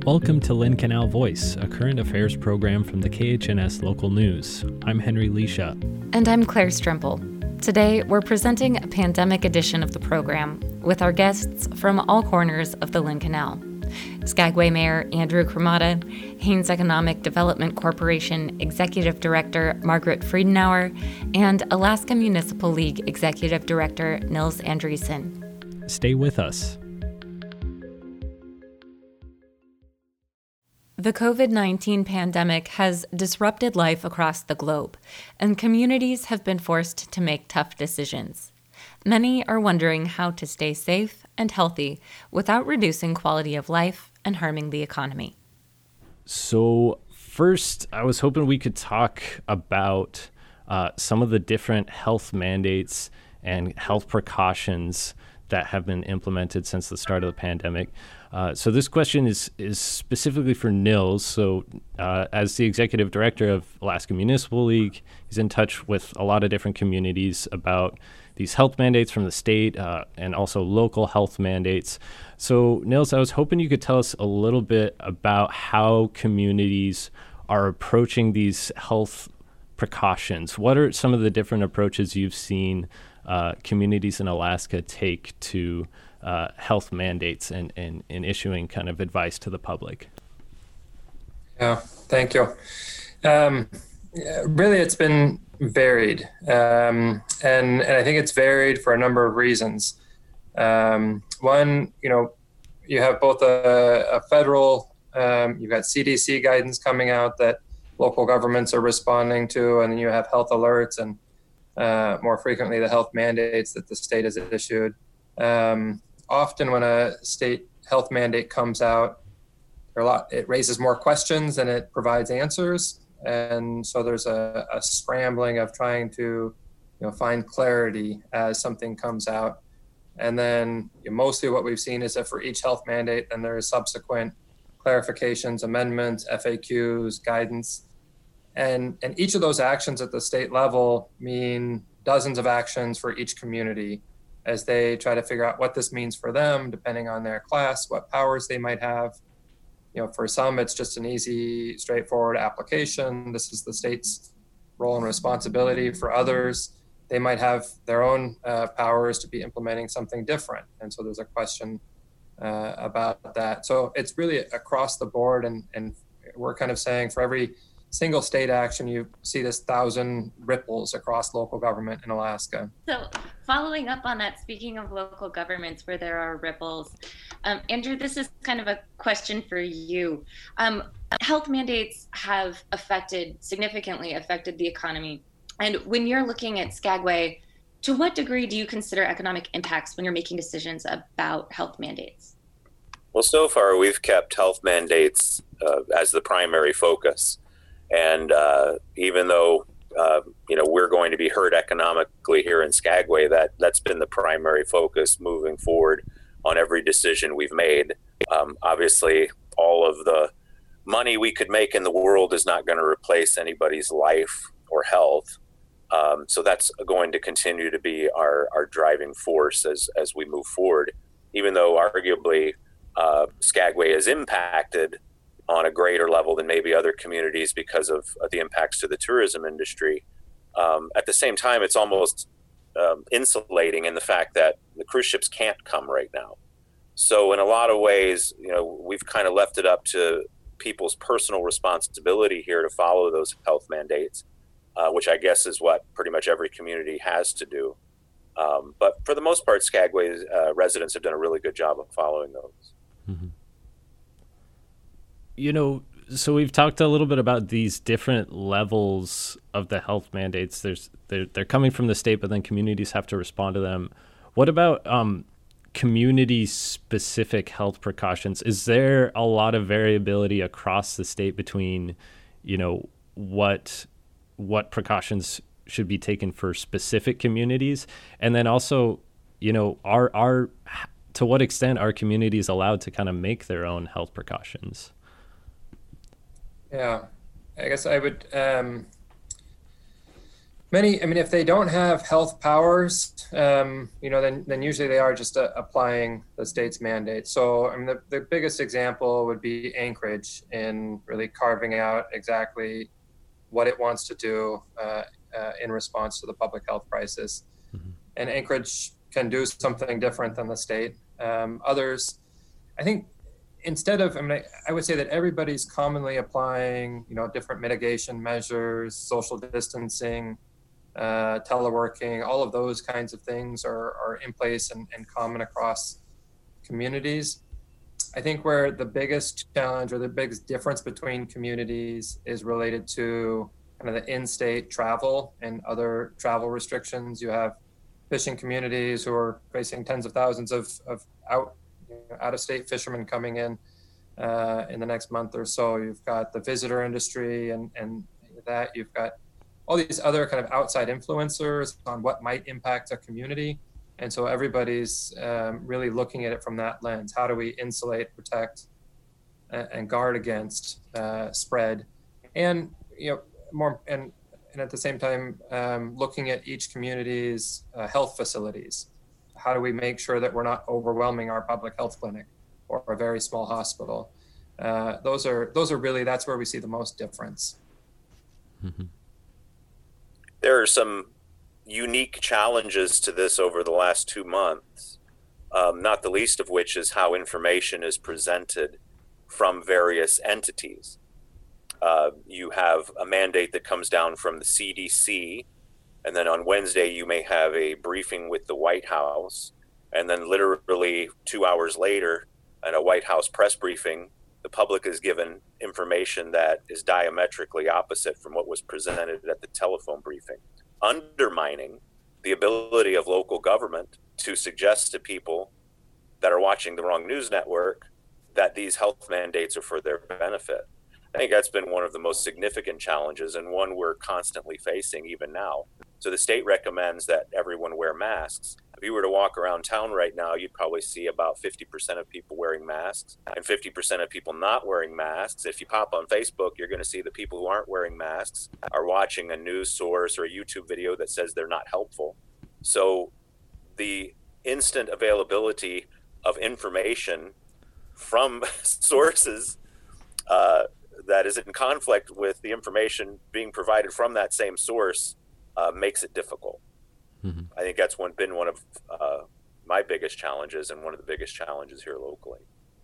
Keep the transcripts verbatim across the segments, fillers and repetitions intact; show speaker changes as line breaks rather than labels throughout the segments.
Welcome to Lynn Canal Voice, a current affairs program from the K H N S Local News. I'm Henry Leisha.
And I'm Claire Strimple. Today, we're presenting a pandemic edition of the program with our guests from all corners of the Lynn Canal. Skagway Mayor Andrew Cremata, Haines Economic Development Corporation Executive Director Margaret Friedenauer, and Alaska Municipal League Executive Director Nils Andreessen.
Stay with us.
The covid nineteen pandemic has disrupted life across the globe, and communities have been forced to make tough decisions. Many are wondering how to stay safe and healthy without reducing quality of life and harming the economy.
So first, I was hoping we could talk about uh, some of the different health mandates and health precautions that have been implemented since the start of the pandemic. Uh, so this question is is specifically for Nils. So uh, as the executive director of Alaska Municipal League, he's in touch with a lot of different communities about these health mandates from the state uh, and also local health mandates. So Nils, I was hoping you could tell us a little bit about how communities are approaching these health precautions. What are some of the different approaches you've seen uh, communities in Alaska take to uh, health mandates and, and, and issuing kind of advice to the public?
Yeah, thank you. Um, yeah, really, it's been varied. Um, and, and I think it's varied for a number of reasons. Um, one, you know, you have both a, a federal, um, you've got C D C guidance coming out that local governments are responding to, and then you have health alerts and uh, more frequently the health mandates that the state has issued. Um, often when a state health mandate comes out, there are a lot, it raises more questions than it provides answers. And so there's a, a scrambling of trying to you know, find clarity as something comes out. And then you know, mostly what we've seen is that for each health mandate, then there is subsequent clarifications, amendments, F A Qs, guidance. And, and each of those actions at the state level mean dozens of actions for each community as they try to figure out what this means for them, depending on their class, what powers they might have. You know, for some, it's just an easy, straightforward application. This is the state's role and responsibility. For others, they might have their own uh, powers to be implementing something different. And so there's a question uh, about that. So it's really across the board. And, and we're kind of saying for every single state action, you see this thousand ripples across local government in Alaska.
So following up on that, speaking of local governments where there are ripples, um, Andrew, this is kind of a question for you. Um, health mandates have affected, significantly affected the economy. And when you're looking at Skagway, to what degree do you consider economic impacts when you're making decisions about health mandates?
Well, so far we've kept health mandates uh, as the primary focus. And uh, even though, uh, you know, we're going to be hurt economically here in Skagway, that, that's been the primary focus moving forward on every decision we've made. Um, obviously, all of the money we could make in the world is not going to replace anybody's life or health. Um, so that's going to continue to be our, our driving force as, as we move forward, even though arguably uh, Skagway is impacted on a greater level than maybe other communities because of, of the impacts to the tourism industry. Um, at the same time, it's almost um, insulating in the fact that the cruise ships can't come right now. So in a lot of ways, you know, we've kind of left it up to people's personal responsibility here to follow those health mandates, uh, which I guess is what pretty much every community has to do. Um, but for the most part, Skagway uh, residents have done a really good job of following those.
Mm-hmm. You know, so we've talked a little bit about these different levels of the health mandates. There's they're, they're coming from the state, but then communities have to respond to them. What about um, community-specific health precautions? Is there a lot of variability across the state between, you know, what what precautions should be taken for specific communities, and then also, you know, are are to what extent are communities allowed to kind of make their own health precautions?
Yeah, I guess I would um, Many, I mean, if they don't have health powers, um, you know, then then usually they are just uh, applying the state's mandate. So, I mean, the, the biggest example would be Anchorage in really carving out exactly what it wants to do uh, uh, in response to the public health crisis. Mm-hmm. And Anchorage can do something different than the state. Um, others, I think, instead of, I mean, I, I would say that everybody's commonly applying, you know, different mitigation measures, social distancing, uh, teleworking, all of those kinds of things are, are in place and, and common across communities. I think where the biggest challenge or the biggest difference between communities is related to kind of the in-state travel and other travel restrictions. You have fishing communities who are facing tens of thousands of, of out, you know, out-of-state fishermen coming in uh, in the next month or so. You've got the visitor industry and, and that. You've got all these other kind of outside influencers on what might impact a community. And so everybody's um, really looking at it from that lens. How do we insulate, protect, and, and guard against uh, spread? And, you know, more, and, and at the same time, um, looking at each community's uh, health facilities. How do we make sure that we're not overwhelming our public health clinic or a very small hospital? Uh, those are, those are really, that's where we see the most difference.
Mm-hmm. There are some unique challenges to this over the last two months, um, not the least of which is how information is presented from various entities. Uh, you have a mandate that comes down from the C D C, and then on Wednesday you may have a briefing with the White House, and then literally two hours later in a White House press briefing, the public is given information that is diametrically opposite from what was presented at the telephone briefing, undermining the ability of local government to suggest to people that are watching the wrong news network that these health mandates are for their benefit. I think that's been one of the most significant challenges and one we're constantly facing even now. So the state recommends that everyone wear masks. If you were to walk around town right now, you'd probably see about fifty percent of people wearing masks and fifty percent of people not wearing masks. If you pop on Facebook, you're going to see the people who aren't wearing masks are watching a news source or a YouTube video that says they're not helpful. So the instant availability of information from sources uh, that is in conflict with the information being provided from that same source uh, makes it difficult. Mm-hmm. I think that's one, been one of uh, my biggest challenges and one of the biggest challenges here locally.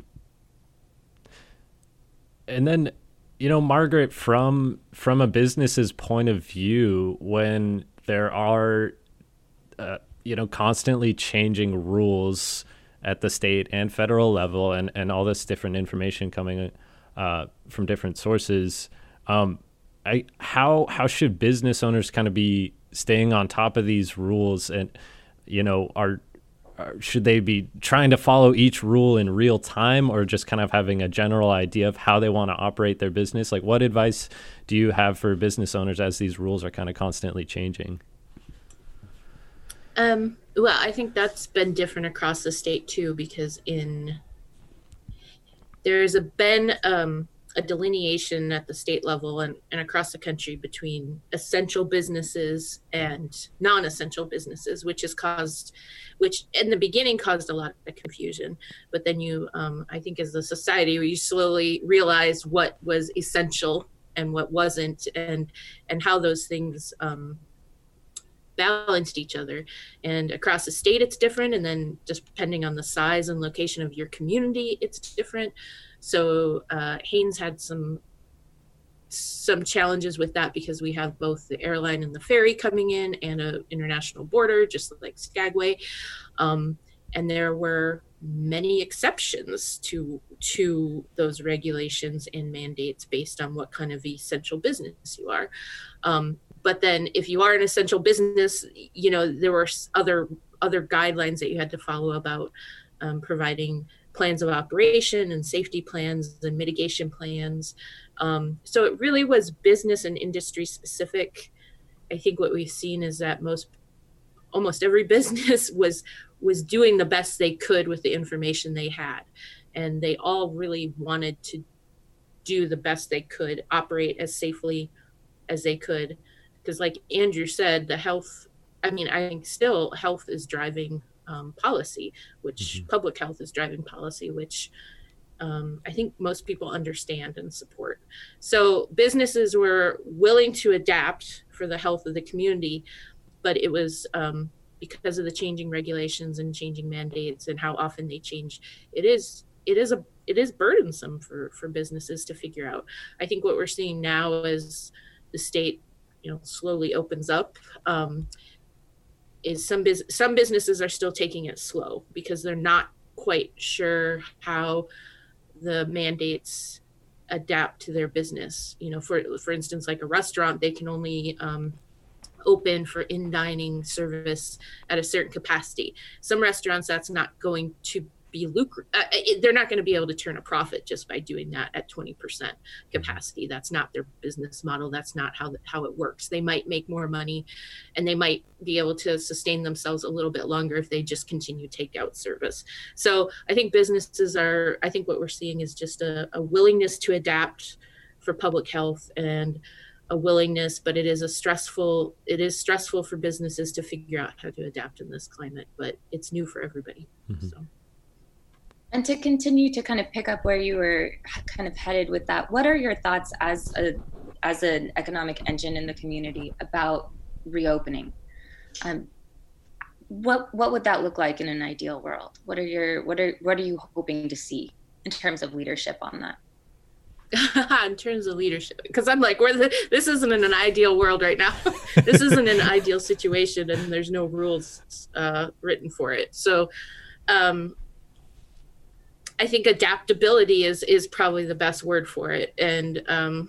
And then, you know, Margaret, from from a business's point of view, when there are, uh, you know, constantly changing rules at the state and federal level and, and all this different information coming uh, from different sources, um, I, how how should business owners kind of be staying on top of these rules, and you know, are, are should they be trying to follow each rule in real time, or just kind of having a general idea of how they want to operate their business? Like, what advice do you have for business owners as these rules are kind of constantly changing?
Um, well, I think that's been different across the state too, because in there's a been um, a delineation at the state level and, and across the country between essential businesses and non-essential businesses, which has caused, which in the beginning caused a lot of confusion. But then you, um, I think as a society, we slowly realized what was essential and what wasn't, and and how those things um, balanced each other. And across the state, it's different. And then just depending on the size and location of your community, it's different. So uh, Haines had some some challenges with that because we have both the airline and the ferry coming in and an international border, just like Skagway. Um, and there were many exceptions to to those regulations and mandates based on what kind of essential business you are. Um, but then if you are an essential business, you know, there were other other guidelines that you had to follow about um, providing plans of operation and safety plans and mitigation plans. Um, so it really was business and industry specific. I think what we've seen is that most, almost every business was was doing the best they could with the information they had. And they all really wanted to do the best they could, operate as safely as they could. because like Andrew said, the health, I mean, I think still health is driving um, policy, which mm-hmm. public health is driving policy, which um, I think most people understand and support. So businesses were willing to adapt for the health of the community, but it was um, because of the changing regulations and changing mandates and how often they change. It is it is a it is burdensome for for businesses to figure out. I think what we're seeing now is the state, you know, slowly opens up. Um, is some bus- some businesses are still taking it slow because they're not quite sure how the mandates adapt to their business. You know, for for instance, like a restaurant, they can only um, open for in dining service at a certain capacity. Some restaurants, that's not going to be lucrative. Uh, they're not going to be able to turn a profit just by doing that at twenty percent capacity. That's not their business model. That's not how how it works. They might make more money, and they might be able to sustain themselves a little bit longer if they just continue takeout service. So I think businesses are, I think what we're seeing is just a, a willingness to adapt for public health, and a willingness, but it is a stressful, it is stressful for businesses to figure out how to adapt in this climate, but it's new for everybody. Mm-hmm. So.
And to continue to kind of pick up where you were kind of headed with that, what are your thoughts as a as an economic engine in the community about reopening? Um, what what would that look like in an ideal world? What are your what are what are you hoping to see in terms of leadership on that?
In terms of leadership, because I'm like, we're the, this isn't in an ideal world right now. This isn't an ideal situation, and there's no rules uh, written for it. So. Um, I think adaptability is is probably the best word for it. And um,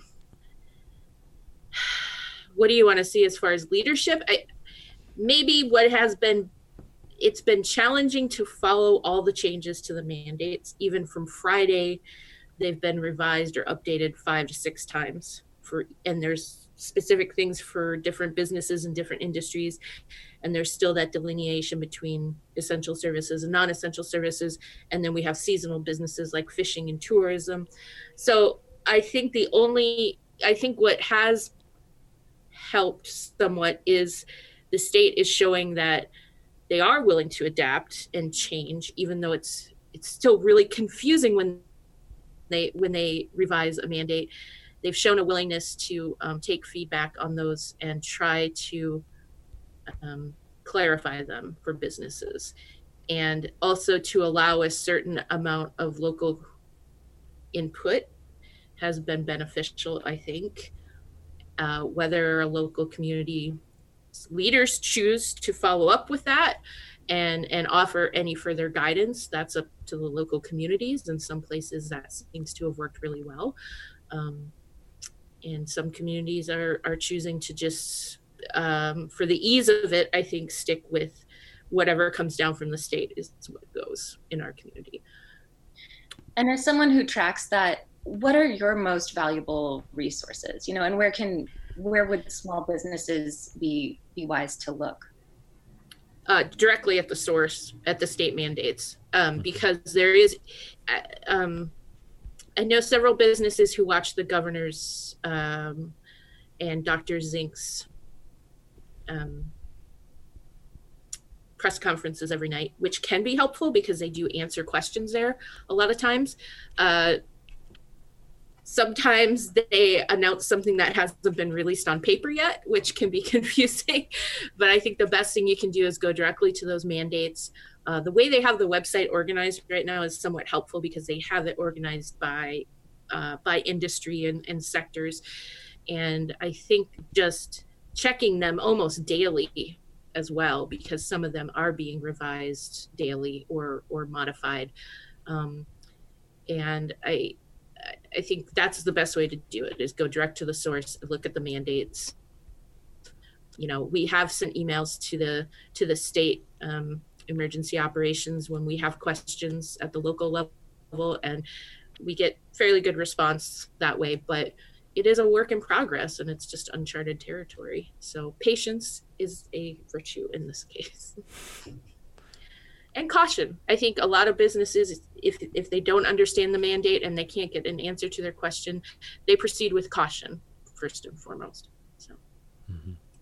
what do you want to see as far as leadership? I, maybe what has been, it's been challenging to follow all the changes to the mandates. Even from Friday, they've been revised or updated five to six times. For and there's specific things for different businesses and different industries. And there's still that delineation between essential services and non-essential services. And then we have seasonal businesses like fishing and tourism. So I think the only, I think what has helped somewhat is the state is showing that they are willing to adapt and change, even though it's it's still really confusing when they when they revise a mandate. They've shown a willingness to um, take feedback on those and try to um, clarify them for businesses, and also to allow a certain amount of local input has been beneficial, I think. Uh, whether a local community leaders choose to follow up with that and, and offer any further guidance, that's up to the local communities. In some places that seems to have worked really well. Um, And some communities are, are choosing to just, um, for the ease of it, I think, stick with whatever comes down from the state is what goes in our community.
And as someone who tracks that, what are your most valuable resources? You know, and where can, where would small businesses be be wise to look?
Uh, directly at the source, at the state mandates, um, because there is. Um, I know several businesses who watch the governor's um, and Doctor Zink's um, press conferences every night, which can be helpful because they do answer questions there a lot of times. Uh, sometimes they announce something that hasn't been released on paper yet, which can be confusing. But I think the best thing you can do is go directly to those mandates. Uh, the way they have the website organized right now is somewhat helpful because they have it organized by uh, by industry and, and sectors. And I think just checking them almost daily as well, because some of them are being revised daily or or modified. Um, and I I think that's the best way to do it, is go direct to the source, look at the mandates. You know, we have sent emails to the to the state um, emergency operations when we have questions at the local level, and we get fairly good response that way, but it is a work in progress and it's just uncharted territory. So patience is a virtue in this case. And caution. I think a lot of businesses, if if they don't understand the mandate and they can't get an answer to their question, they proceed with caution first and foremost. So.
Mm-hmm.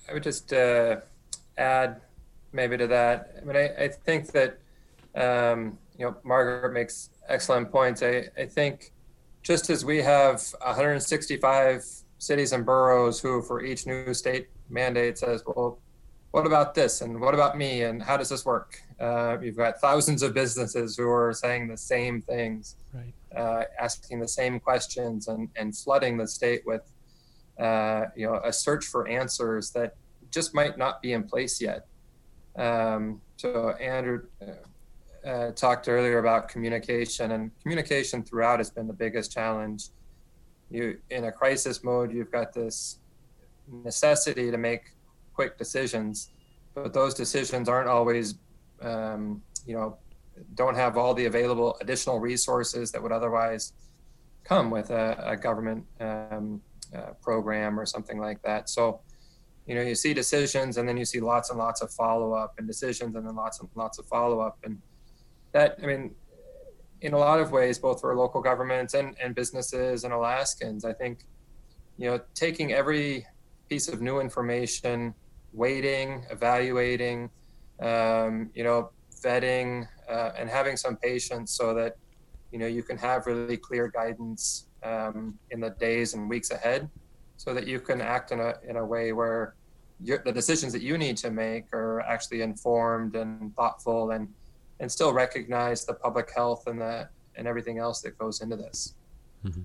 I would just uh, add maybe to that. I mean, I, I think that, um, you know, Margaret makes excellent points. I, I think just as we have one hundred sixty-five cities and boroughs who for each new state mandate says, well, what about this? And what about me? And how does this work? Uh, you've got thousands of businesses who are saying the same things,
right.
uh, asking the same questions and, and flooding the state with, uh, you know, a search for answers that just might not be in place yet. Um, so Andrew uh, uh, talked earlier about communication, and communication throughout has been the biggest challenge. You, in a crisis mode, you've got this necessity to make quick decisions, but those decisions aren't always, um, you know, don't have all the available additional resources that would otherwise come with a, a government um, uh, program or something like that. So, you know, you see decisions and then you see lots and lots of follow-up, and decisions and then lots and lots of follow-up. And that, I mean, in a lot of ways, both for local governments and, and businesses and Alaskans, I think, you know, taking every piece of new information, waiting, evaluating, um, you know, vetting, uh, and having some patience so that, you know, you can have really clear guidance um, in the days and weeks ahead, so that you can act in a in a way where you're, the decisions that you need to make are actually informed and thoughtful, and and still recognize the public health and the and everything else that goes into this.
Mm-hmm.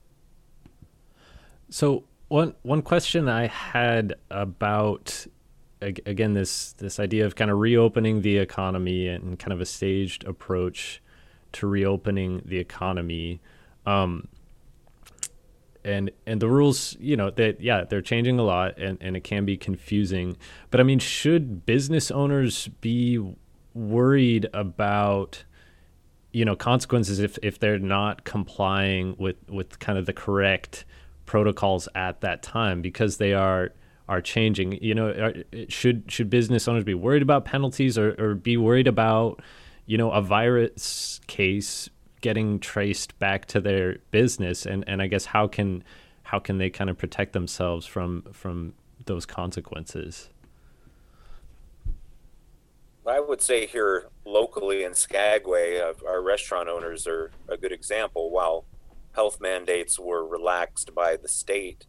So one one question I had about, again, this this idea of kind of reopening the economy and kind of a staged approach to reopening the economy. Um, and and the rules, you know, that, yeah, they're changing a lot, and, and it can be confusing. But I mean, should business owners be worried about, you know, consequences if, if they're not complying with, with kind of the correct protocols at that time, because they are are changing? You know, are, should should business owners be worried about penalties, or, or be worried about, you know, a virus case getting traced back to their business? And, and I guess how can how can they kind of protect themselves from from those consequences?
I would say here locally in Skagway, uh, our restaurant owners are a good example. While health mandates were relaxed by the state,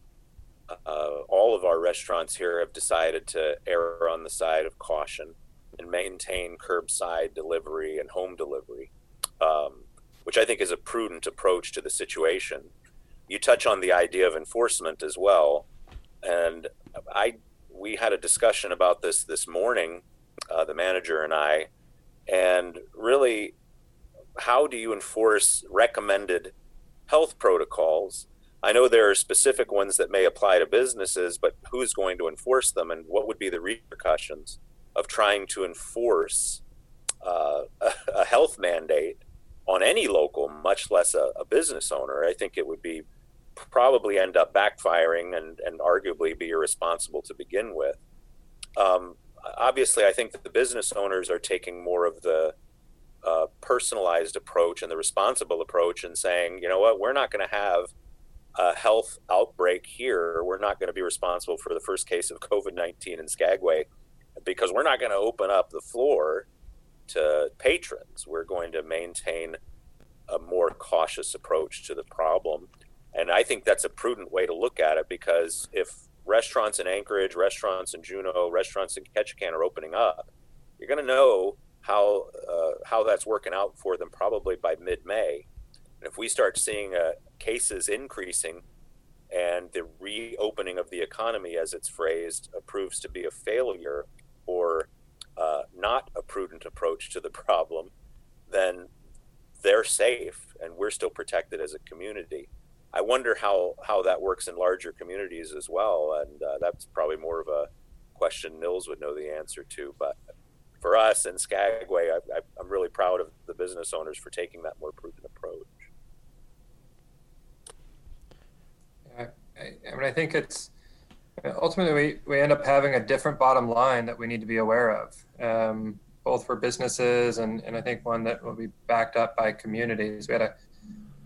uh, all of our restaurants here have decided to err on the side of caution and maintain curbside delivery and home delivery, um, which I think is a prudent approach to the situation. You touch on the idea of enforcement as well, and I we had a discussion about this this morning, uh, the manager and I, and really, how do you enforce recommended health protocols? I know there are specific ones that may apply to businesses, but who's going to enforce them, and what would be the repercussions of trying to enforce uh, a, a health mandate on any local, much less a, a business owner? I think it would be probably end up backfiring and, and arguably be irresponsible to begin with. Um, obviously, I think that the business owners are taking more of the uh, personalized approach and the responsible approach, and saying, you know what, we're not going to have a health outbreak here. We're not going to be responsible for the first case of COVID nineteen in Skagway, because we're not going to open up the floor to patrons. We're going to maintain a more cautious approach to the problem. And I think that's a prudent way to look at it, because if restaurants in Anchorage, restaurants in Juneau, restaurants in Ketchikan are opening up, you're going to know how uh, how that's working out for them probably by mid-May. And if we start seeing uh, cases increasing and the reopening of the economy, as it's phrased, uh, proves to be a failure or uh, not a prudent approach to the problem, then they're safe and we're still protected as a community. I wonder how, how that works in larger communities as well. And uh, that's probably more of a question Nils would know the answer to. But for us in Skagway, I, I, I'm really proud of the business owners for taking that more prudent approach.
I, I mean, I think it's ultimately we, we end up having a different bottom line that we need to be aware of, um, both for businesses and, and I think one that will be backed up by communities. We had a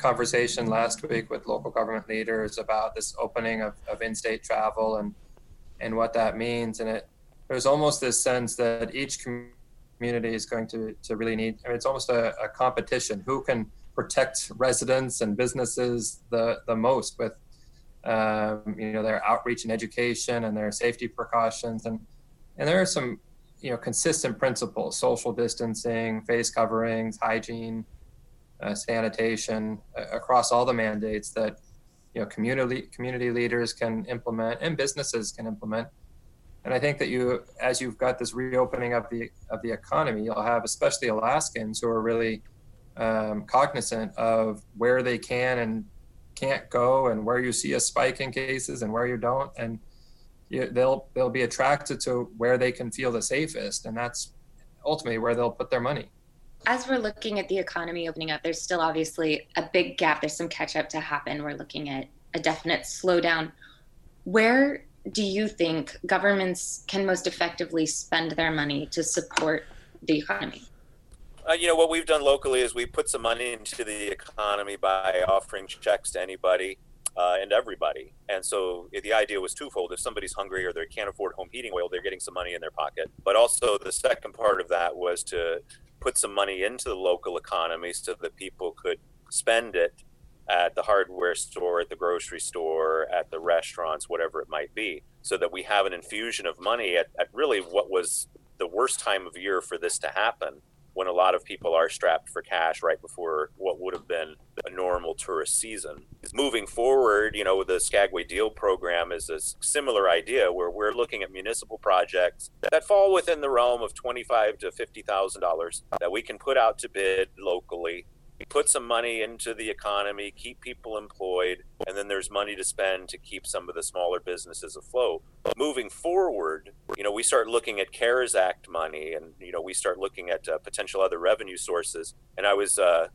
conversation last week with local government leaders about this opening of, of in-state travel, and and what that means. And it there's almost this sense that each community is going to, to really need, I mean, it's almost a, a competition. Who can protect residents and businesses the, the most with, um, you know, their outreach and education and their safety precautions. And, and there are some, you know, consistent principles: social distancing, face coverings, hygiene, uh, sanitation, uh, across all the mandates that, you know, community community leaders can implement and businesses can implement. And I think that you, as you've got this reopening of the of the economy, you'll have especially Alaskans who are really um, cognizant of where they can and can't go, and where you see a spike in cases and where you don't, and you, they'll they'll be attracted to where they can feel the safest, and that's ultimately where they'll put their money.
As we're looking at the economy opening up, there's still obviously a big gap. There's some catch up to happen. We're looking at a definite slowdown. Where do you think governments can most effectively spend their money to support the economy?
Uh, you know, what we've done locally is we put some money into the economy by offering checks to anybody uh, and everybody. And so the idea was twofold. If somebody's hungry or they can't afford home heating oil, they're getting some money in their pocket. But also the second part of that was to put some money into the local economy so that people could spend it at the hardware store, at the grocery store, at the restaurants, whatever it might be, so that we have an infusion of money at, at really what was the worst time of year for this to happen, when a lot of people are strapped for cash right before what would have been a normal tourist season. Moving forward, you know, the Skagway Deal program is a similar idea where we're looking at municipal projects that fall within the realm of twenty-five thousand to fifty thousand dollars that we can put out to bid locally, put some money into the economy, keep people employed, and then there's money to spend to keep some of the smaller businesses afloat. Moving forward, you know, we start looking at CARES Act money, and, you know, we start looking at uh, potential other revenue sources. And I was uh,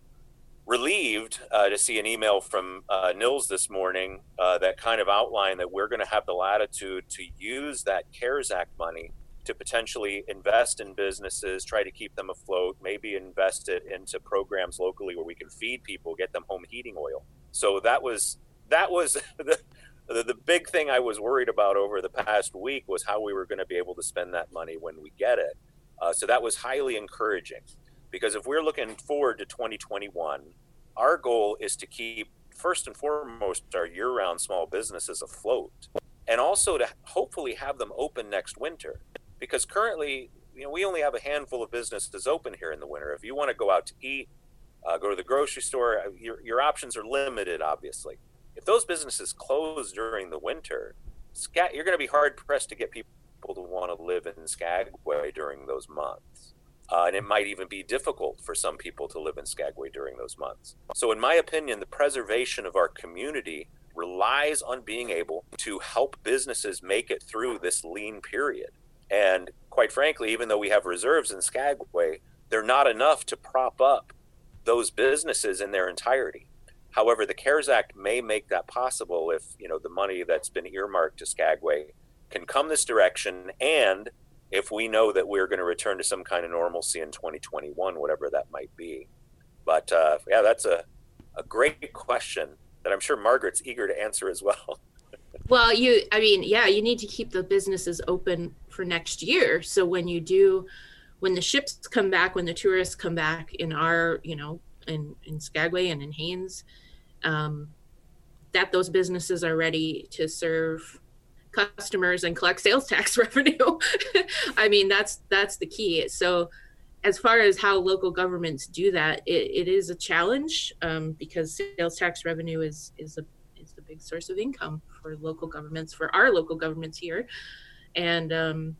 relieved uh, to see an email from uh, Nils this morning uh, that kind of outlined that we're going to have the latitude to use that CARES Act money to potentially invest in businesses, try to keep them afloat, maybe invest it into programs locally where we can feed people, get them home heating oil. So that was that was the, the, the big thing I was worried about over the past week, was how we were going to be able to spend that money when we get it. Uh, so that was highly encouraging, because if we're looking forward to twenty twenty-one, our goal is to keep, first and foremost, our year-round small businesses afloat, and also to hopefully have them open next winter. Because currently, you know, we only have a handful of businesses open here in the winter. If you want to go out to eat, uh, go to the grocery store, your your options are limited, obviously. If those businesses close during the winter, you're going to be hard pressed to get people to want to live in Skagway during those months. Uh, and it might even be difficult for some people to live in Skagway during those months. So in my opinion, the preservation of our community relies on being able to help businesses make it through this lean period. And quite frankly, even though we have reserves in Skagway, they're not enough to prop up those businesses in their entirety. However, the CARES Act may make that possible if, you know, the money that's been earmarked to Skagway can come this direction, and if we know that we're going to return to some kind of normalcy in twenty twenty-one, whatever that might be. But uh, yeah, that's a, a great question that I'm sure Margaret's eager to answer as well.
Well, you, I mean, yeah, you need to keep the businesses open for next year. So when you do, when the ships come back, when the tourists come back in our, you know, in, in Skagway and in Haines, um, that those businesses are ready to serve customers and collect sales tax revenue. I mean, that's, that's the key. So as far as how local governments do that, it, it is a challenge, um, because sales tax revenue is, is a is the big source of income for local governments, for our local governments here. And um,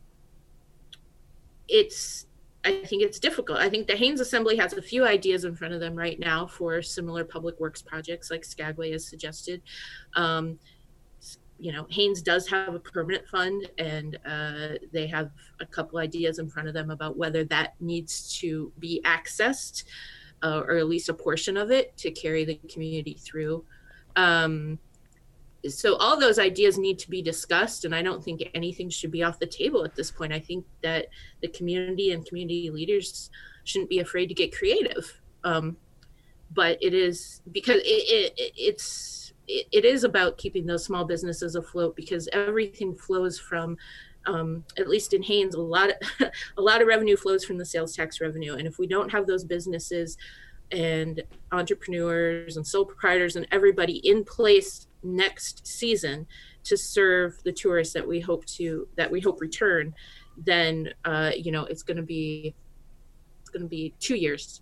it's, I think it's difficult. I think the Haines Assembly has a few ideas in front of them right now for similar public works projects like Skagway has suggested. Um, you know, Haines does have a permanent fund, and uh, they have a couple ideas in front of them about whether that needs to be accessed, uh, or at least a portion of it, to carry the community through. Um, so all those ideas need to be discussed, and I don't think anything should be off the table at this point. I think that the community and community leaders shouldn't be afraid to get creative. Um, but it is, because it, it, it's it, it is about keeping those small businesses afloat, because everything flows from, um, at least in Haines, a lot of, a lot of revenue flows from the sales tax revenue. And if we don't have those businesses and entrepreneurs and sole proprietors and everybody in place next season to serve the tourists that we hope to that we hope return, then uh, you know it's going to be it's going to be two years.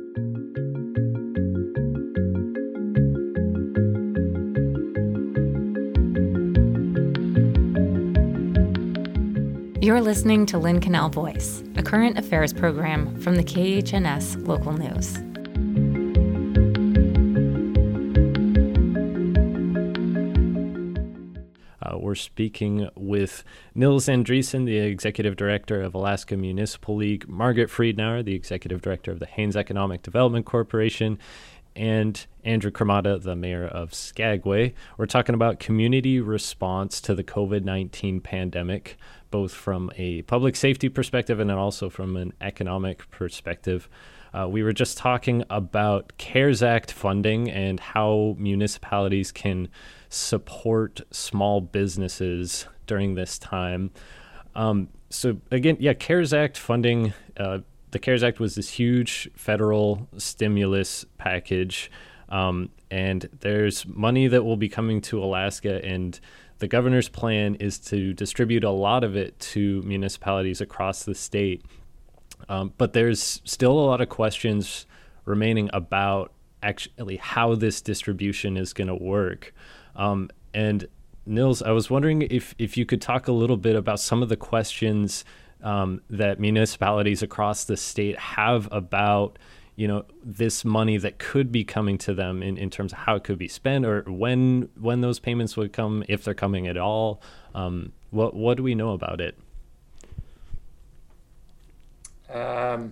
You're listening to Lynn Canal Voice, a current affairs program from the K H N S Local News.
Uh, we're speaking with Nils Andreessen, the Executive Director of Alaska Municipal League, Margaret Friedenauer, the Executive Director of the Haines Economic Development Corporation, and Andrew Cremata, the Mayor of Skagway. We're talking about community response to the covid nineteen pandemic, both from a public safety perspective and then also from an economic perspective. Uh, we were just talking about CARES Act funding and how municipalities can support small businesses during this time. Um, so again, yeah, CARES Act funding, uh, the CARES Act was this huge federal stimulus package, um, and there's money that will be coming to Alaska, and the governor's plan is to distribute a lot of it to municipalities across the state. Um, but there's still a lot of questions remaining about actually how this distribution is going to work. Um, and Nils, I was wondering if, if you could talk a little bit about some of the questions um, that municipalities across the state have about, you know, this money that could be coming to them in, in terms of how it could be spent, or when when those payments would come, if they're coming at all. Um, what what do we know about it?
Um,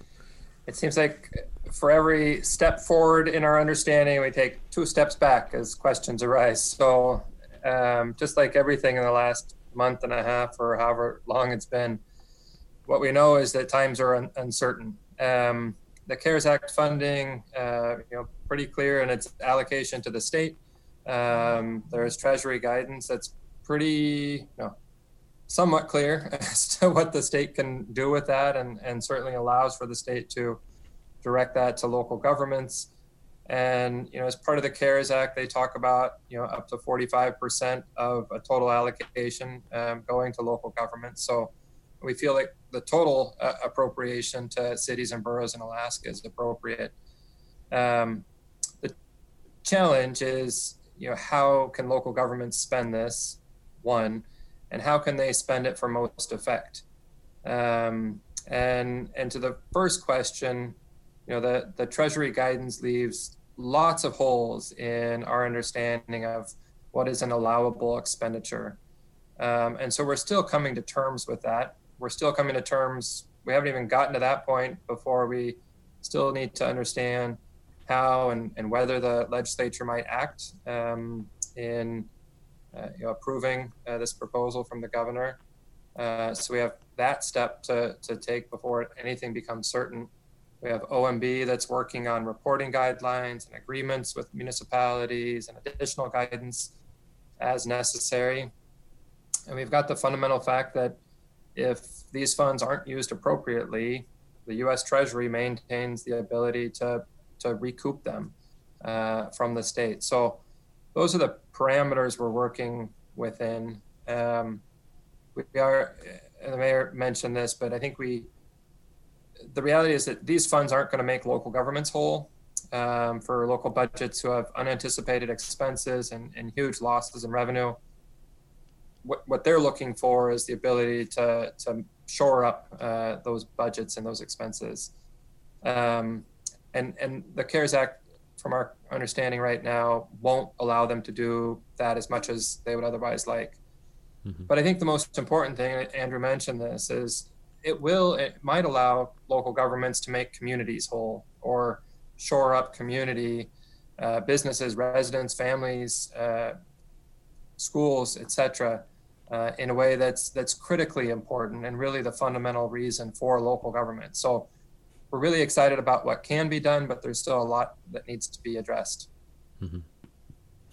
it seems like for every step forward in our understanding, we take two steps back as questions arise. So um, just like everything in the last month and a half or however long it's been, what we know is that times are un- uncertain. Um, the CARES Act funding, uh, you know, pretty clear in its allocation to the state. Um, there's Treasury guidance that's pretty, you know, somewhat clear as to what the state can do with that, and, and certainly allows for the state to direct that to local governments. And, you know, as part of the CARES Act, they talk about, you know, up to forty-five percent of a total allocation um, going to local governments. So we feel like the total uh, appropriation to cities and boroughs in Alaska is appropriate. Um, the challenge is, you know, how can local governments spend this, one, and how can they spend it for most effect? Um, and and to the first question, you know, the, the Treasury guidance leaves lots of holes in our understanding of what is an allowable expenditure. Um, and so we're still coming to terms with that. We're still coming to terms. We haven't even gotten to that point before we still need to understand how and, and whether the legislature might act um, in Uh, you know, approving uh, this proposal from the governor. Uh, so we have that step to, to take before anything becomes certain. We have O M B that's working on reporting guidelines and agreements with municipalities and additional guidance as necessary. And we've got the fundamental fact that if these funds aren't used appropriately, the U S Treasury maintains the ability to, to recoup them uh, from the state. So those are the parameters we're working within. Um, we are, and the mayor mentioned this, but I think we, the reality is that these funds aren't going to make local governments whole. Um, for local budgets who have unanticipated expenses and, and huge losses in revenue, what, what they're looking for is the ability to, to shore up uh, those budgets and those expenses. Um, and, and the CARES Act, from our understanding right now, won't allow them to do that as much as they would otherwise like. Mm-hmm. But I think the most important thing, and Andrew mentioned this, is it will, it might allow local governments to make communities whole or shore up community, uh, businesses, residents, families, uh, schools, et cetera, uh, in a way that's that's critically important and really the fundamental reason for local government. So we're really excited about what can be done, but there's still a lot that needs to be addressed.
Mm-hmm.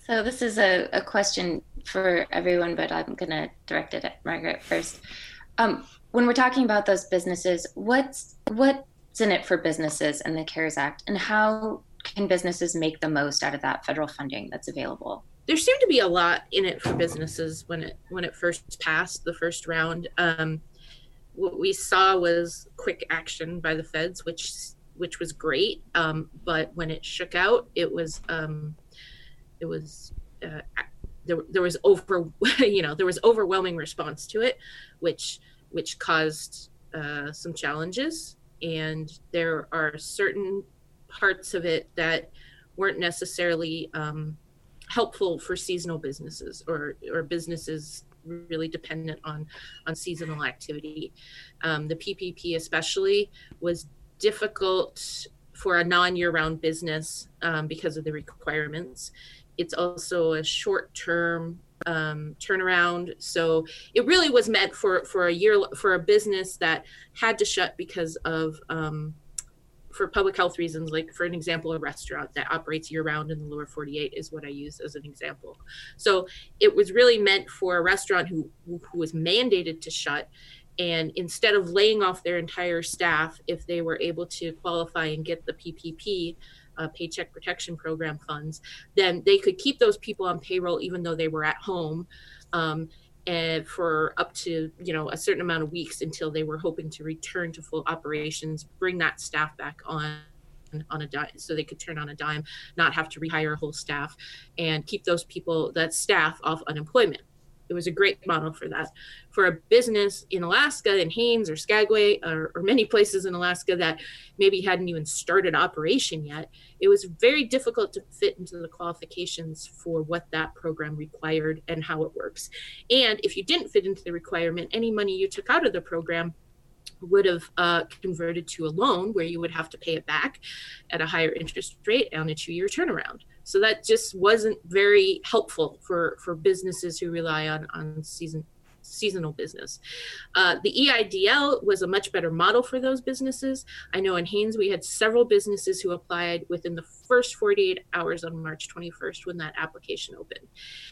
So this is a, a question for everyone, but I'm going to direct it at Margaret first. Um, when we're talking about those businesses, what's what's in it for businesses in the CARES Act, and how can businesses make the most out of that federal funding that's available?
There seemed to be a lot in it for businesses when it when it first passed the first round. Um, what we saw was quick action by the feds, which which was great. Um, but when it shook out, it was um, it was uh, there there was over you know there was overwhelming response to it, which which caused uh, some challenges. And there are certain parts of it that weren't necessarily um, helpful for seasonal businesses or or businesses really dependent on on seasonal activity. Um, the P P P especially was difficult for a non-year-round business um, because of the requirements. It's also a short-term um, turnaround, so it really was meant for for a year for a business that had to shut because of um, for public health reasons. Like, for an example, a restaurant that operates year-round in the lower forty-eight is what I use as an example. So it was really meant for a restaurant who who was mandated to shut, and instead of laying off their entire staff, if they were able to qualify and get the P P P, uh, Paycheck Protection Program funds, then they could keep those people on payroll even though they were at home, um, and for up to, you know, a certain amount of weeks until they were hoping to return to full operations, bring that staff back on on a dime, so they could turn on a dime, not have to rehire a whole staff, and keep those people, that staff, off unemployment. It was a great model for that. For a business in Alaska, in Haines or Skagway, or, or many places in Alaska that maybe hadn't even started operation yet, it was very difficult to fit into the qualifications for what that program required and how it works. And if you didn't fit into the requirement, any money you took out of the program would have uh, converted to a loan where you would have to pay it back at a higher interest rate on a two-year turnaround. So that just wasn't very helpful for, for businesses who rely on, on season, seasonal business. Uh, the E I D L was a much better model for those businesses. I know in Haines, we had several businesses who applied within the first forty-eight hours on March twenty-first when that application opened.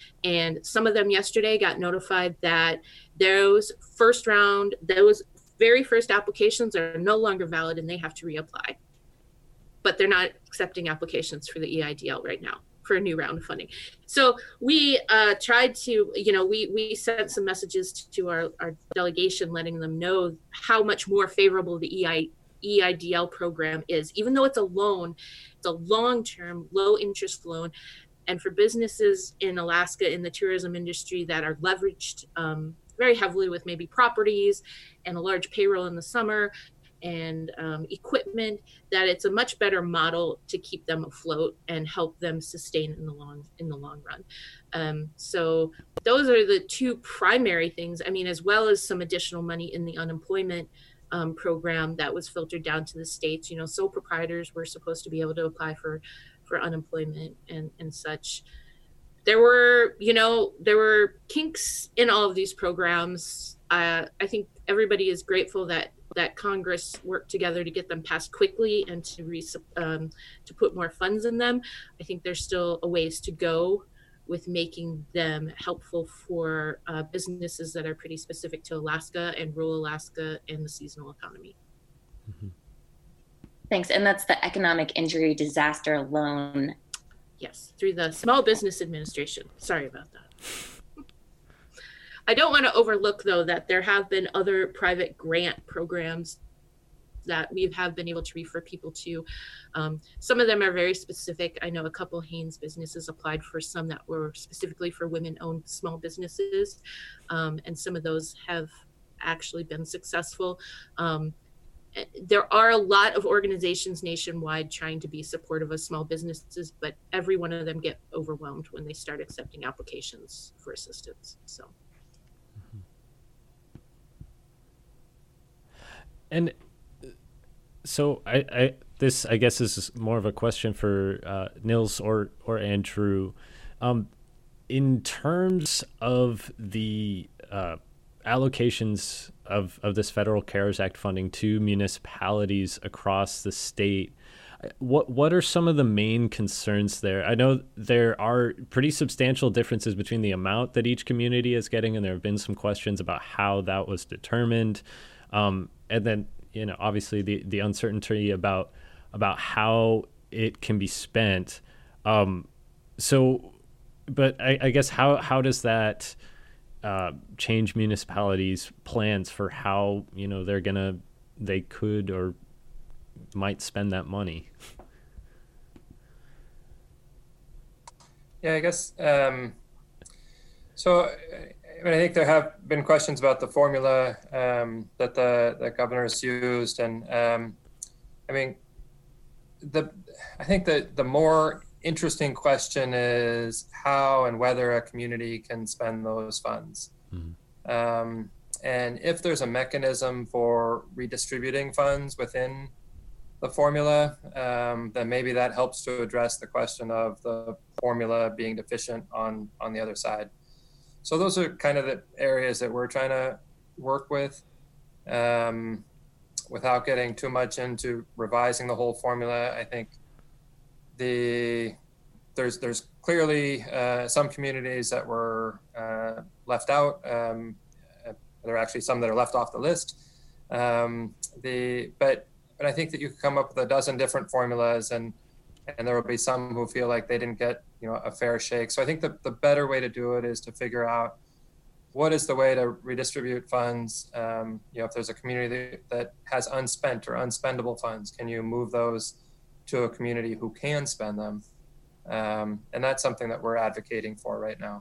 And some of them yesterday got notified that those first round, those very first applications are no longer valid and they have to reapply. But they're not accepting applications for the E I D L right now for a new round of funding. So we uh, tried to, you know, we we sent some messages to our, our delegation letting them know how much more favorable the E I D L program is. Even though it's a loan, it's a long-term, low-interest loan. And for businesses in Alaska in the tourism industry that are leveraged um, very heavily with maybe properties and a large payroll in the summer and um, equipment, that it's a much better model to keep them afloat and help them sustain in the long in the long run. Um, so those are the two primary things. I mean, as well as some additional money in the unemployment um, program that was filtered down to the states. You know, sole proprietors were supposed to be able to apply for for unemployment and and such. There were, you know, there were kinks in all of these programs. Uh, I think everybody is grateful that that Congress worked together to get them passed quickly and to re, um, to put more funds in them. I think there's still a ways to go with making them helpful for uh, businesses that are pretty specific to Alaska and rural Alaska and the seasonal economy.
Mm-hmm. Thanks. And that's the Economic Injury Disaster Loan.
Yes, through the Small Business Administration. Sorry about that. I don't want to overlook, though, that there have been other private grant programs that we have been able to refer people to. Um, some of them are very specific. I know a couple Haines businesses applied for some that were specifically for women-owned small businesses, um, and some of those have actually been successful. Um, There are a lot of organizations nationwide trying to be supportive of small businesses, but every one of them get overwhelmed when they start accepting applications for assistance. So,
and so I, I this I guess is more of a question for uh, Nils or or Andrew. Um, in terms of the uh, allocations of, of this federal CARES Act funding to municipalities across the state, what what are some of the main concerns there? I know there are pretty substantial differences between the amount that each community is getting, and there have been some questions about how that was determined. Um, and then, you know, obviously the, the uncertainty about about how it can be spent. Um, so, but I, I guess how how does that uh, change municipalities' plans for how, you know, they're gonna they could or might spend that money?
Yeah, I guess. Um, so, I mean, I think there have been questions about the formula um, that the the governor's used, and um, I mean, the I think that the more interesting question is how and whether a community can spend those funds. Mm-hmm. Um, and if there's a mechanism for redistributing funds within the formula, um, then maybe that helps to address the question of the formula being deficient on, on the other side. So those are kind of the areas that we're trying to work with um, without getting too much into revising the whole formula. I think the there's there's clearly uh, some communities that were uh, left out. Um, there are actually some that are left off the list. Um, the but But I think that you could come up with a dozen different formulas, and and there will be some who feel like they didn't get, you know, a fair shake. So I think the, the better way to do it is to figure out what is the way to redistribute funds. Um, you know, if there's a community that, that has unspent or unspendable funds, can you move those to a community who can spend them? Um, and that's something that we're advocating for right now.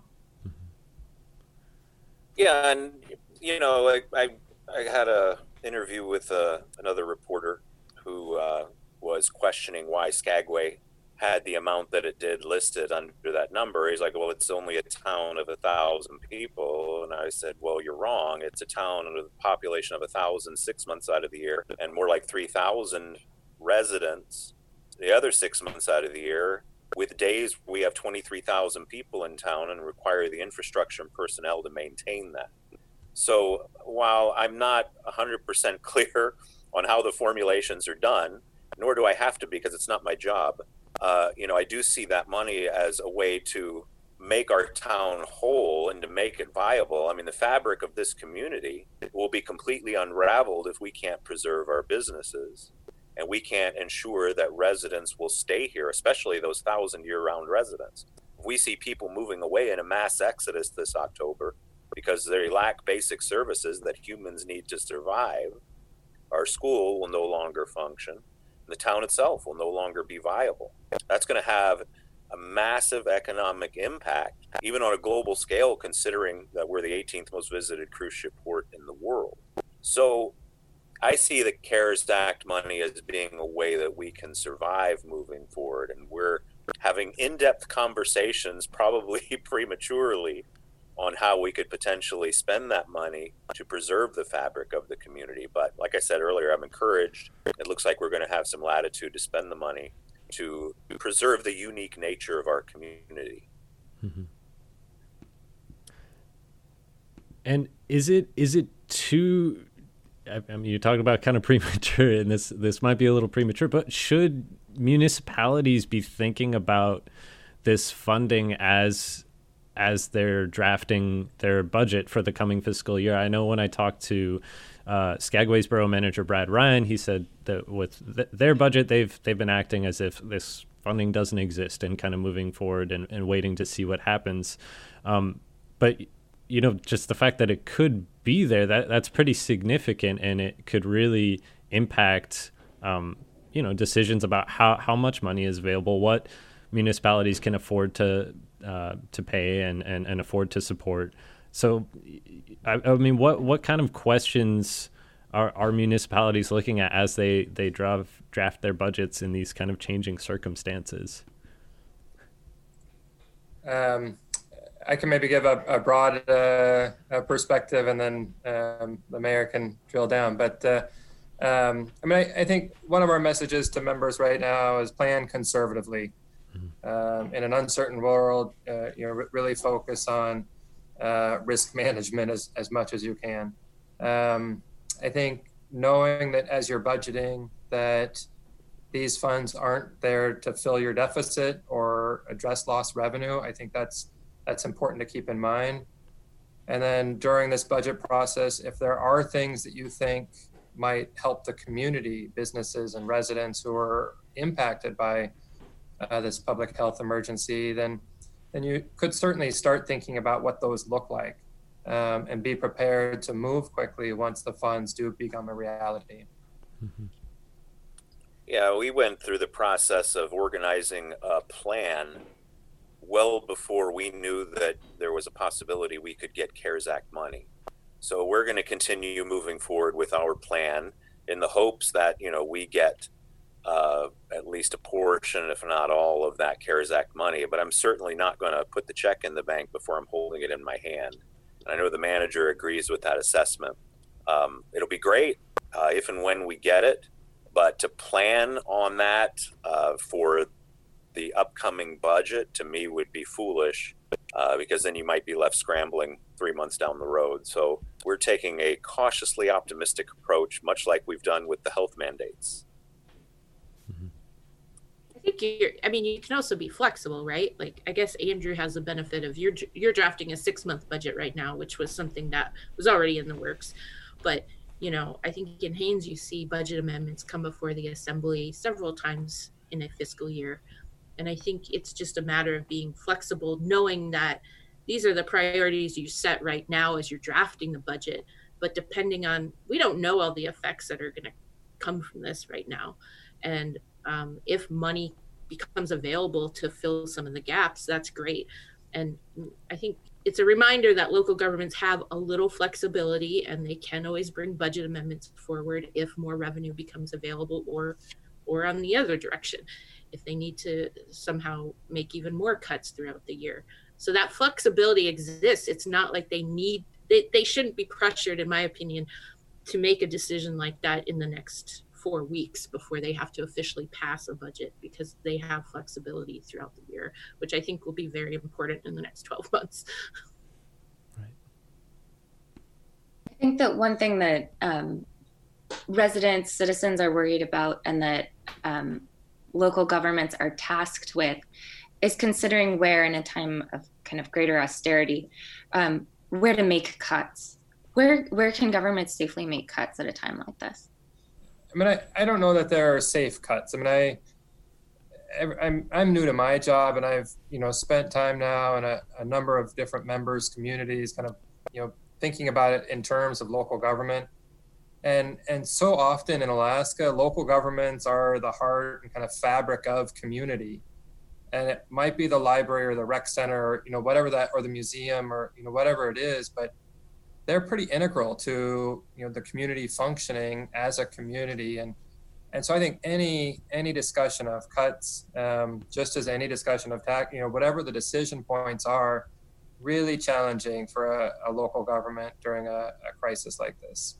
Yeah, and you know, I I, I had a interview with uh, another reporter who uh, was questioning why Skagway had the amount that it did listed under that number. He's like, well, it's only a town of a thousand people. And I said, well, you're wrong. It's a town with a population of a thousand six months out of the year, and more like three thousand residents the other six months out of the year, with days we have twenty-three thousand people in town and require the infrastructure and personnel to maintain that. So while I'm not one hundred percent clear on how the formulations are done, nor do I have to be because it's not my job, uh, you know, I do see that money as a way to make our town whole and to make it viable. I mean, the fabric of this community will be completely unraveled if we can't preserve our businesses and we can't ensure that residents will stay here, especially those thousand year-round residents. If we see people moving away in a mass exodus this October because they lack basic services that humans need to survive, our school will no longer function, and the town itself will no longer be viable. That's going to have a massive economic impact, even on a global scale, considering that we're the eighteenth most visited cruise ship port in the world. So I see the CARES Act money as being a way that we can survive moving forward, and we're having in-depth conversations, probably prematurely, on how we could potentially spend that money to preserve the fabric of the community. But like I said earlier, I'm encouraged. It looks like we're going to have some latitude to spend the money to preserve the unique nature of our community.
Mm-hmm. And is it is it too, I mean, you're talking about kind of premature, and this this might be a little premature, but should municipalities be thinking about this funding as as they're drafting their budget for the coming fiscal year? I know when I talked to uh, Skagway's borough manager Brad Ryan, he said that with th- their budget, they've they've been acting as if this funding doesn't exist and kind of moving forward and, and waiting to see what happens. Um, but you know, just the fact that it could be there, that that's pretty significant, and it could really impact um, you know, decisions about how, how much money is available, what municipalities can afford to uh, to pay and, and, and afford to support. So, I, I mean, what, what kind of questions are, are municipalities looking at as they, they draft, draft their budgets in these kind of changing circumstances? Um,
I can maybe give a, a broad uh, a perspective, and then um, the mayor can drill down. But uh, um, I mean, I, I think one of our messages to members right now is plan conservatively. Um, in an uncertain world, uh, you know, r- really focus on uh, risk management as, as much as you can. Um, I think knowing that as you're budgeting, that these funds aren't there to fill your deficit or address lost revenue. I think that's that's important to keep in mind. And then during this budget process, if there are things that you think might help the community, businesses and residents who are impacted by uh, this public health emergency, then then you could certainly start thinking about what those look like, um, and be prepared to move quickly once the funds do become a reality.
Mm-hmm.
Yeah, we went through the process of organizing a plan well before we knew that there was a possibility we could get CARES Act money. So we're going to continue moving forward with our plan in the hopes that, you know, we get uh, at least a portion, if not all, of that CARES Act money. But I'm certainly not going to put the check in the bank before I'm holding it in my hand. And I know the manager agrees with that assessment. Um, it'll be great uh, if and when we get it. But to plan on that uh, for the upcoming budget, to me, would be foolish uh, because then you might be left scrambling three months down the road. So we're taking a cautiously optimistic approach, much like we've done with the health mandates.
I think you're, I mean, you can also be flexible, right? Like, I guess Andrew has the benefit of you're, you're drafting a six month budget right now, which was something that was already in the works. But you know, I think in Haines, you see budget amendments come before the assembly several times in a fiscal year. And I think it's just a matter of being flexible, knowing that these are the priorities you set right now as you're drafting the budget. But depending on, we don't know all the effects that are going to come from this right now. And um, if money becomes available to fill some of the gaps, that's great. And I think it's a reminder that local governments have a little flexibility and they can always bring budget amendments forward if more revenue becomes available, or or on the other direction, if they need to somehow make even more cuts throughout the year. So that flexibility exists. It's not like they need, they, they shouldn't be pressured, in my opinion, to make a decision like that in the next four weeks before they have to officially pass a budget, because they have flexibility throughout the year, which I think will be very important in the next twelve months.
Right.
I think that one thing that um, residents, citizens are worried about, and that um, local governments are tasked with, is considering where, in a time of kind of greater austerity, um, where to make cuts. Where where can governments safely make cuts at a time like this?
I mean, I, I don't know that there are safe cuts. I mean, I, I'm, I'm new to my job, and I've, you know, spent time now in a, a number of different members, communities, kind of, you know, thinking about it in terms of local government. And, and so often in Alaska, local governments are the heart and kind of fabric of community. And it might be the library or the rec center, or, you know, whatever that, or the museum, or, you know, whatever it is, but they're pretty integral to, you know, the community functioning as a community. And and so I think any any discussion of cuts, um, just as any discussion of tax, you know, whatever the decision points are, really challenging for a, a local government during a, a crisis like this.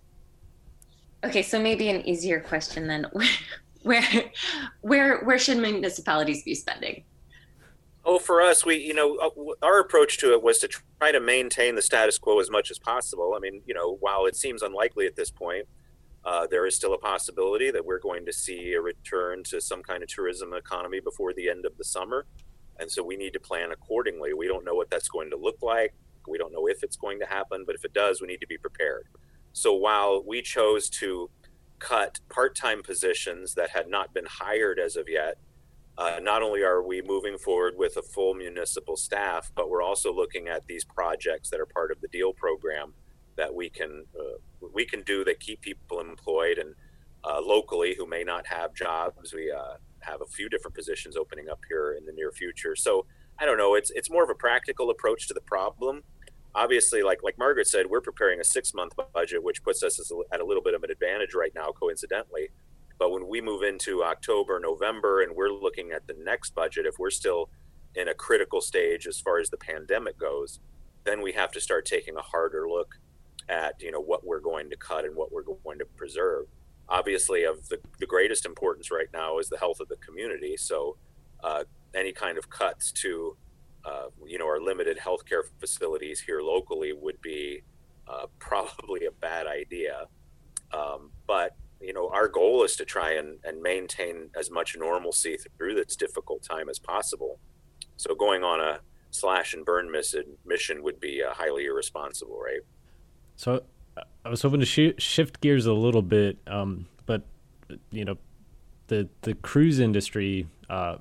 Okay, so maybe an easier question then. Where where where should municipalities be spending?
Oh, for us, we, you know, our approach to it was to try to maintain the status quo as much as possible. I mean, you know, while it seems unlikely at this point, uh, there is still a possibility that we're going to see a return to some kind of tourism economy before the end of the summer. And so we need to plan accordingly. We don't know what that's going to look like. We don't know if it's going to happen, but if it does, we need to be prepared. So while we chose to cut part-time positions that had not been hired as of yet, Uh, not only are we moving forward with a full municipal staff, but we're also looking at these projects that are part of the DEAL program that we can uh, we can do that keep people employed, and uh, locally who may not have jobs. We uh, have a few different positions opening up here in the near future. So I don't know. It's it's more of a practical approach to the problem. Obviously, like like Margaret said, we're preparing a six month budget, which puts us as a, at a little bit of an advantage right now, coincidentally. But when we move into October, November, and we're looking at the next budget, if we're still in a critical stage as far as the pandemic goes, then we have to start taking a harder look at, you know, what we're going to cut and what we're going to preserve. Obviously, of the, the greatest importance right now is the health of the community. So uh, any kind of cuts to, uh, you know, our limited healthcare facilities here locally would be uh, probably a bad idea. Um, but you know, know, our goal is to try and, and maintain as much normalcy through this difficult time as possible. So going on a slash and burn mission, mission would be uh, highly irresponsible, right?
So I was hoping to sh- shift gears a little bit, um, but, you know, the, the cruise industry uh,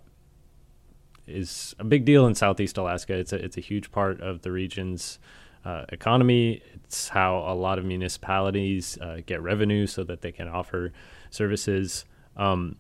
is a big deal in Southeast Alaska. It's a, it's a huge part of the region's uh, economy. It's how a lot of municipalities uh, get revenue so that they can offer services. Um,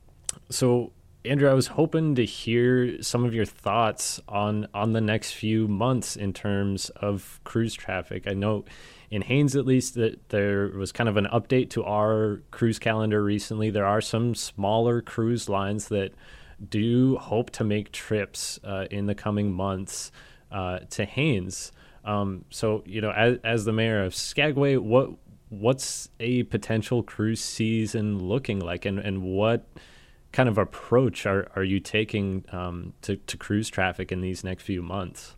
so, Andrew, I was hoping to hear some of your thoughts on, on the next few months in terms of cruise traffic. I know in Haines, at least, that there was kind of an update to our cruise calendar recently. There are some smaller cruise lines that do hope to make trips uh, in the coming months uh, to Haines. Um, so, you know, as, as the mayor of Skagway, what what's a potential cruise season looking like, and, and what kind of approach are, are you taking um, to, to cruise traffic in these next few months?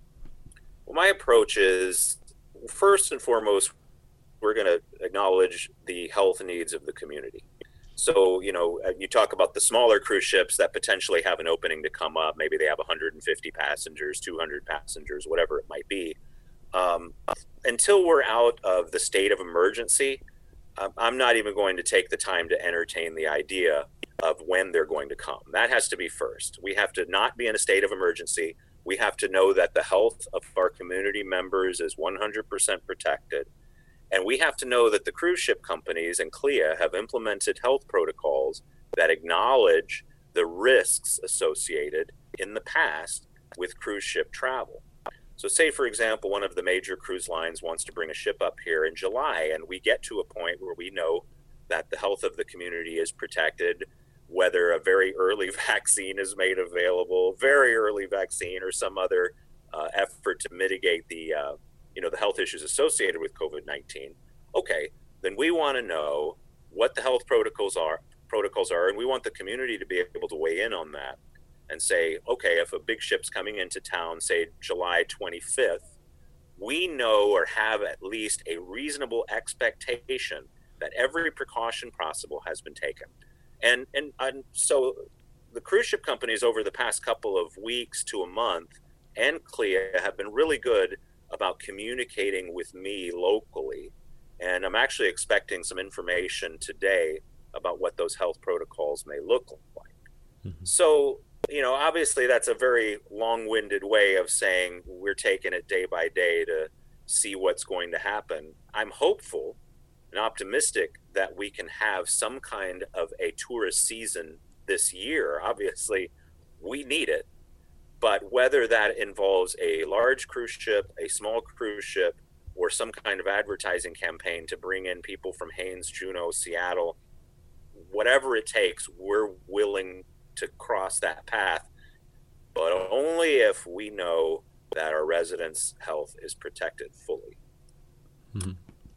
Well, my approach is, first and foremost, we're going to acknowledge the health needs of the community. So, you know, you talk about the smaller cruise ships that potentially have an opening to come up. Maybe they have one hundred fifty passengers, two hundred passengers, whatever it might be. Um, until we're out of the state of emergency, I'm not even going to take the time to entertain the idea of when they're going to come. That has to be first. We have to not be in a state of emergency. We have to know that the health of our community members is one hundred percent protected. And we have to know that the cruise ship companies and C L I A have implemented health protocols that acknowledge the risks associated in the past with cruise ship travel. So say, for example, one of the major cruise lines wants to bring a ship up here in July, and we get to a point where we know that the health of the community is protected, whether a very early vaccine is made available, very early vaccine, or some other uh, effort to mitigate the uh, you know, the health issues associated with COVID nineteen. Okay, then we want to know what the health protocols are, protocols are, and we want the community to be able to weigh in on that and say, okay, if a big ship's coming into town, say July twenty-fifth, we know or have at least a reasonable expectation that every precaution possible has been taken. And, and, and so the cruise ship companies over the past couple of weeks to a month and C L I A have been really good about communicating with me locally. And I'm actually expecting some information today about what those health protocols may look like. Mm-hmm. So, you know, obviously that's a very long-winded way of saying we're taking it day by day to see what's going to happen. I'm hopeful and optimistic that we can have some kind of a tourist season this year. Obviously, we need it. But whether that involves a large cruise ship, a small cruise ship, or some kind of advertising campaign to bring in people from Haines, Juneau, Seattle, whatever it takes, we're willing to cross that path, but only if we know that our residents' health is protected fully.
Mm-hmm.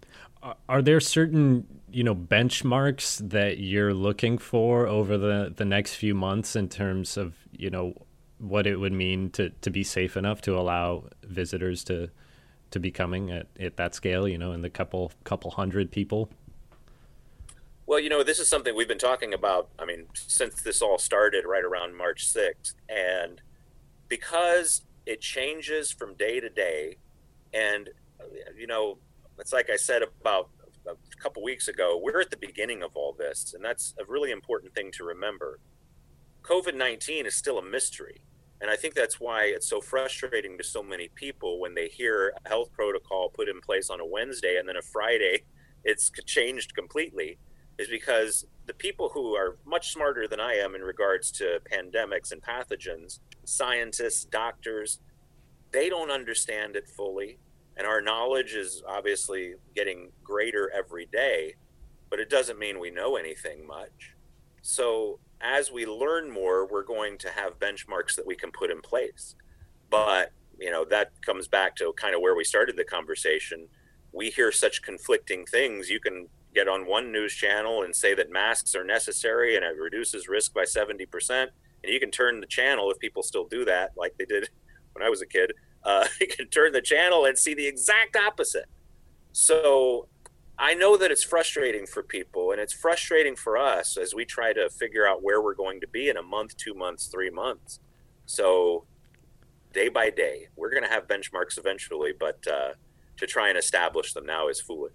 Are there certain, you know, benchmarks that you're looking for over the, the next few months in terms of, you know, what it would mean to, to be safe enough to allow visitors to to be coming at, at that scale, you know, in the couple couple hundred people?
Well, you know, this is something we've been talking about, I mean, since this all started right around March sixth. And because it changes from day to day, and, you know, it's like I said about a couple weeks ago, we're at the beginning of all this, and that's a really important thing to remember. COVID nineteen is still a mystery. And I think that's why it's so frustrating to so many people when they hear a health protocol put in place on a Wednesday and then a Friday it's changed completely, is because the people who are much smarter than I am in regards to pandemics and pathogens, scientists, doctors, they don't understand it fully. And our knowledge is obviously getting greater every day, but it doesn't mean we know anything much. So as we learn more, we're going to have benchmarks that we can put in place. But, you know, that comes back to kind of where we started the conversation. We hear such conflicting things. You can get on one news channel and say that masks are necessary and it reduces risk by seventy percent. And you can turn the channel, if people still do that, like they did when I was a kid, uh, you can turn the channel and see the exact opposite. So I know that it's frustrating for people, and it's frustrating for us as we try to figure out where we're going to be in a month, two months, three months. So day by day, we're going to have benchmarks eventually, but uh, to try and establish them now is foolish.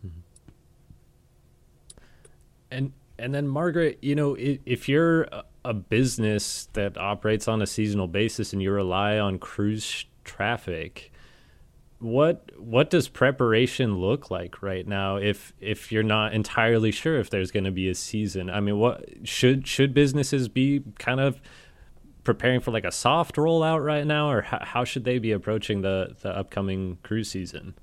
And and then Margaret, you know, if you're a business that operates on a seasonal basis and you rely on cruise traffic, what what does preparation look like right now if if you're not entirely sure if there's going to be a season? I mean, what should should businesses be kind of preparing for like a soft rollout right now, or how, how should they be approaching the the upcoming cruise season?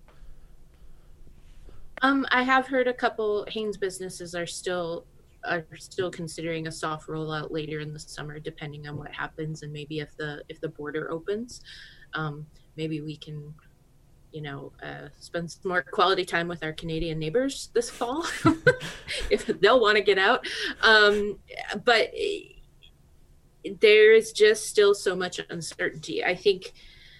Um, I have heard a couple Hanes businesses are still are still considering a soft rollout later in the summer, depending on what happens, and maybe if the if the border opens, um, maybe we can, you know, uh, spend some more quality time with our Canadian neighbors this fall, if they'll want to get out. Um, but there is just still so much uncertainty. I think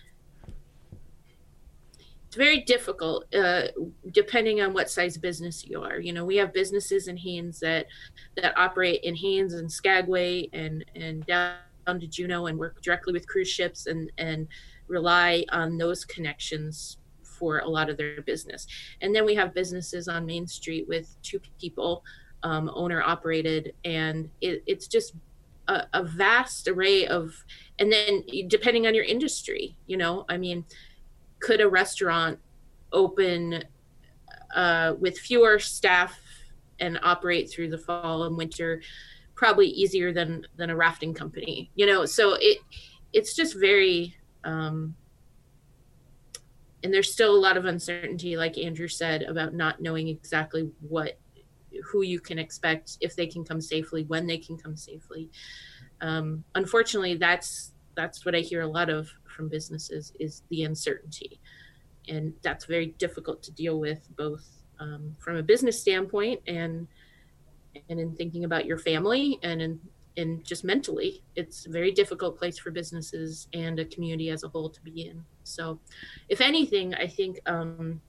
it's very difficult, uh, depending on what size business you are. You know, we have businesses in Haines that that operate in Haines and Skagway and and down to Juneau and work directly with cruise ships and and rely on those connections for a lot of their business. And then we have businesses on Main Street with two people, um, owner operated, and it, it's just a, a vast array of. And then depending on your industry, you know, I mean. Could a restaurant open uh, with fewer staff and operate through the fall and winter? Probably easier than than a rafting company, you know. So it it's just very, um, and there's still a lot of uncertainty, like Andrew said, about not knowing exactly what who you can expect, if they can come safely, when they can come safely. Um, unfortunately, that's that's what I hear a lot of from businesses, is the uncertainty. And that's very difficult to deal with, both um, from a business standpoint and and in thinking about your family and in, in just mentally. It's a very difficult place for businesses and a community as a whole to be in. So if anything, I think um,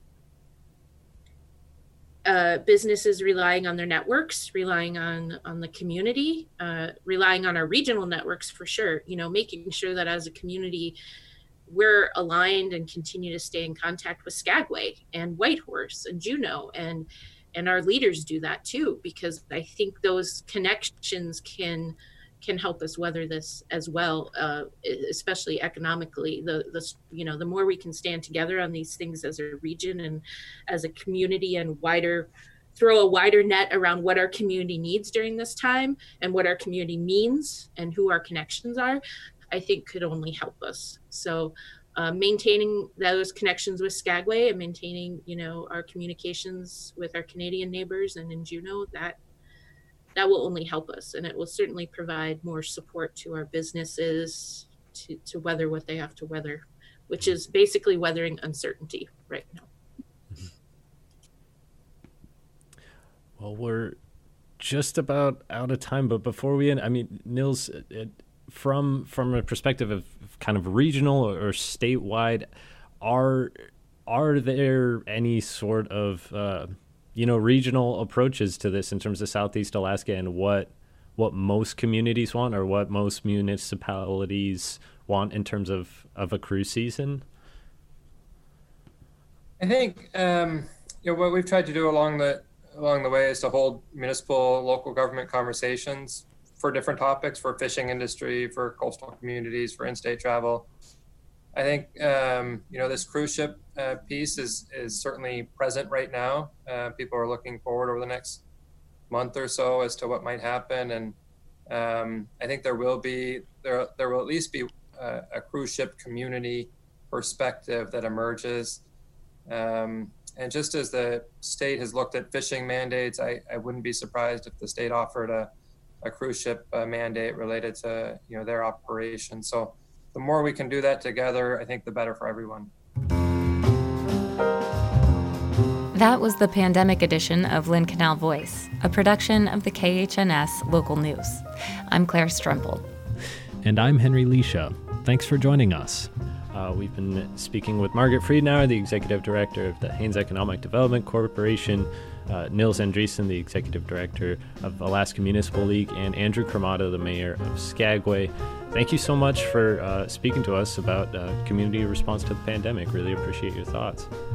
uh, businesses relying on their networks, relying on on the community, uh, relying on our regional networks for sure, you know, making sure that as a community we're aligned and continue to stay in contact with Skagway and Whitehorse and Juneau, and and our leaders do that too, because I think those connections can can help us weather this as well, uh, especially economically. The the you know the more we can stand together on these things as a region and as a community, and wider throw a wider net around what our community needs during this time and what our community means and who our connections are, I think could only help us. So uh, maintaining those connections with Skagway and maintaining, you know, our communications with our Canadian neighbors and in Juneau, that that will only help us. And it will certainly provide more support to our businesses to, to weather what they have to weather, which is basically weathering uncertainty right now.
Well, we're just about out of time, but before we end, I mean, Nils, it, from from a perspective of kind of regional or, or statewide, are are there any sort of uh, you know regional approaches to this in terms of Southeast Alaska and what what most communities want or what most municipalities want in terms of, of a cruise season?
I think um, you know what we've tried to do along the along the way is to hold municipal, local government conversations for different topics, for fishing industry, for coastal communities, for in-state travel. I think, um, you know, this cruise ship uh, piece is is certainly present right now. Uh, people are looking forward over the next month or so as to what might happen. And um, I think there will be, there, there will at least be a, a cruise ship community perspective that emerges. Um, and just as the state has looked at fishing mandates, I, I wouldn't be surprised if the state offered a a cruise ship uh, mandate related to, you know, their operation. So the more we can do that together, I think the better for everyone.
That was the pandemic edition of Lynn Canal Voice, a production of the K H N S Local News. I'm Claire Strempel.
And I'm Henry Leisha. Thanks for joining us. Uh, we've been speaking with Margaret Friedenauer, the Executive Director of the Haines Economic Development Corporation, uh, Nils Andreessen, the Executive Director of Alaska Municipal League, and Andrew Cremata, the Mayor of Skagway. Thank you so much for uh, speaking to us about uh, community response to the pandemic. Really appreciate your thoughts.